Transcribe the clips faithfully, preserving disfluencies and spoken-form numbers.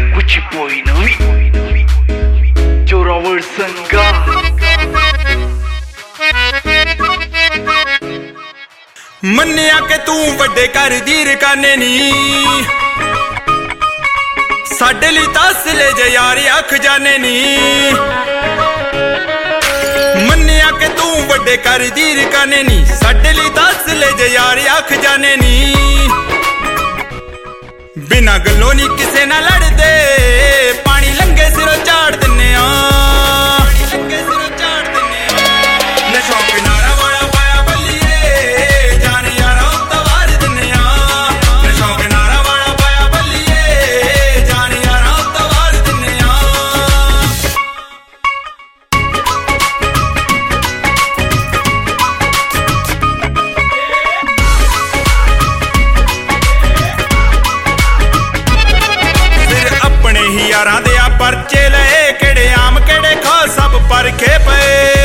Kuchiboy Navi Jorawar Sangha मन्निया के तू वड्डे घर दी रकाने नी साडे लई दस ले जा यार अख जाने नी मन्निया के तू वड्डे घर दी रकाने नी साडे लई दस ले जा यार अख जाने नी बिना गल्लों नी किसे ना लड़दे पानी लंघे सिरों झाड़ दिन्ने आ लंघे सिरों झाड़ दिन्ने आ नशों किनारा वाला पाया बल्लिए जान यारा उतार दिन्ने आ नशों किनारा वाला पाया बल्लिए जान यारा उतार दिन्ने आ ही यारां दे आ परचे लए केड़े आम केड़े खा सब परखे पे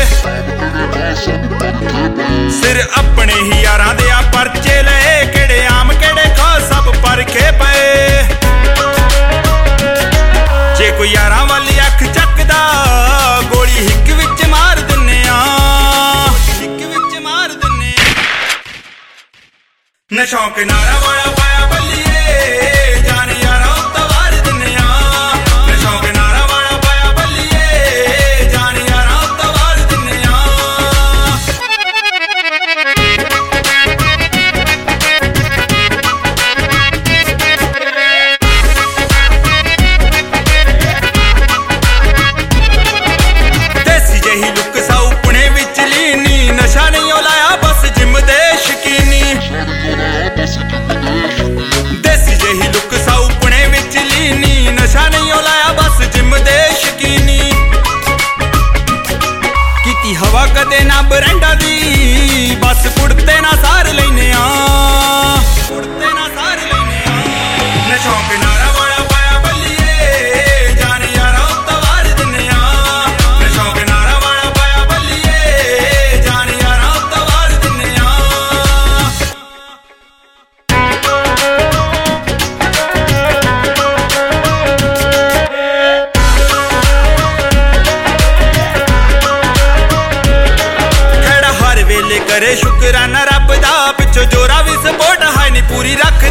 सिर अपने ही यारां दे आ परचे लए केड़े आम केड़े खा सब परखे पे जे कोई यारां वाली अख चकदा गोली हिक विच मार दिन्ने आ हिक विच मार दिन्ने नशों किनारा वाला पाया बल्लिए जान यारा उतार दिन्ने आ हवा कदे ना बरंडा दी बस कुड़ते ना सार लेने आ कुड़ते ना सार लेने आ नशों किनारा वाला पाया बल्लिए जान यारा उतार दिन्ने आ नशों किनारा वाला पाया बल्लिए जान यारा उतार दिन्ने आ करे शुकराना रब दा पिछो जोरा भी सपोर्ट है नी पूरी रख